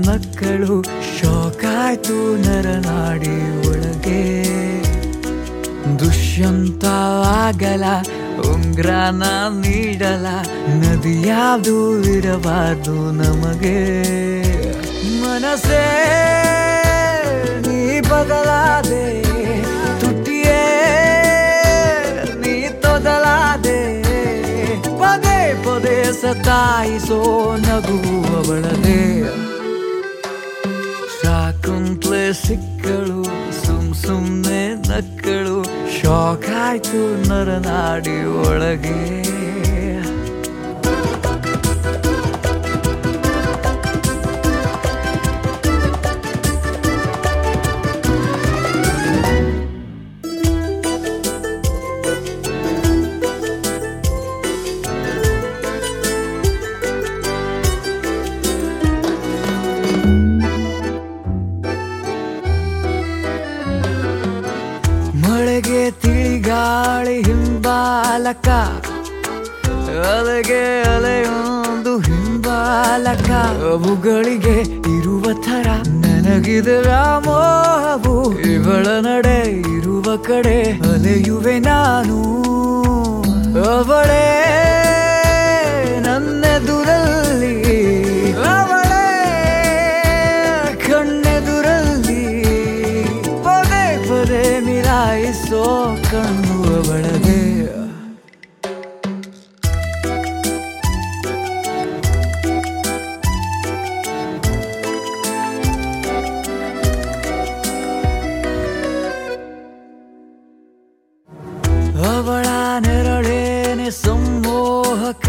ನಕ್ಕಳು ಶಾಕಾಯ್ತು ನರನಾಡಿ ಒಳಗೆ ದುಷ್ಯಂತ ಆಗಲ ಉಂಗ್ರಾನ ನೀಡಲ ನದಿ ಯಾವುದು ಇರಬಾರ್ದು ನಮಗೆ ಮನಸ್ಸೇ ನೀ ಬದಲಾದೆ ತುಟಿಯೇ ನೀ ತೊದಲಾದೆ ಪದೇ ಪದೇ ಸತಾಯಿಸೋ ನಗುವವಳದೆ ಶಾಕುಂತ್ಲೆ ಸಿಕ್ಕಳು ಸುಮ್ನೆ ನಕ್ಕಳು ಶಾಕಾಯ್ತು ನರನಾಡಿ ಒಳಗೆ ಮಳೆಗೆ ತಿಳಿಗಾಳಿ ಹಿಂಬಾಲಕ ಅಲೆಗೆ ಅಲೆಯೊಂದು ಹಿಂಬಾಲಕ ಅವುಗಳಿಗೆ ಇರುವ ಥರ ನನಗಿದೆ ವ್ಯಾಮೋಹವು ಇವಳ ನಡೆ ಇರುವ ಕಡೆ ಅಲೆಯುವೆ ನಾನು ಅವಳೇ ನನ್ನೆದುರಲ್ಲಿ ಅವಳೇ ಕಣ್ಣೆದುರಲ್ಲಿ ಪದೇ ಪದೇ ಮಿಲಾಯಿಸೋ ಕಣ್ಣು ಅವಳದೆ ಅವಳ ನೆರಳೇನೆ ಸಂಮೋಹಕ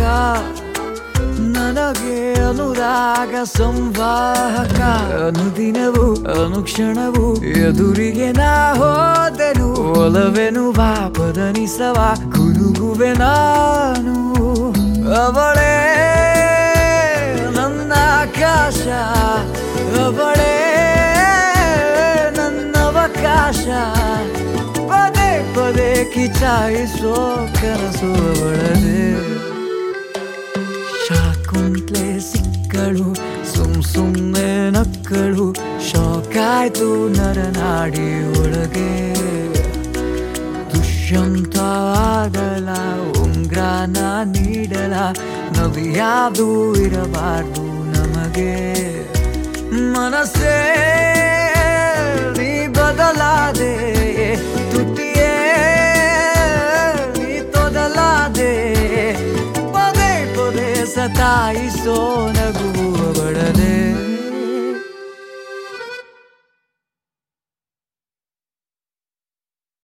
ನನಗೆ ಅನುರಾಗ ಸಂವಾಹಕ ಅನುದಿನವೂ ಅನುಕ್ಷಣವೂ ಎದುರಿಗೆ ನಾ ಹೋದೆನು ಒಲವೆನು ವಾಪದನಿಸವ ಕುರುಗುವೆ ನಾನು ಅವಳೇ ನನ್ನ ಆಕಾಶ ಅವಳೇ ನನ್ನವಕಾಶ ಪದೇ ಪದೇ ಕಿಚಾಯಿಸೋ ಕನಸು ಅವಳದೆ ಶಾಕುಂತ್ಲೆ ಸಿಕ್ಕಳು ಸುಮ್ನೆ ನಕ್ಕಳು ಶಾಕಾಯ್ತು ನರನಾಡಿ ಒಳಗೆ ದುಷ್ಯಂತ ಆಗಲ ಉಂಗ್ರಾನ ನೀಡಲ ನದಿ ಯಾವುದು ಇರಬಾರ್ದು ನಮಗೆ ಮನಸ್ಸೇ ನೀ ಬದಲಾದೆ ತುಟಿಯೇ ನೀ ತೊದಲಾದೆ ಪದೇ ಪದೇ ಸತಾಯಿಸೋ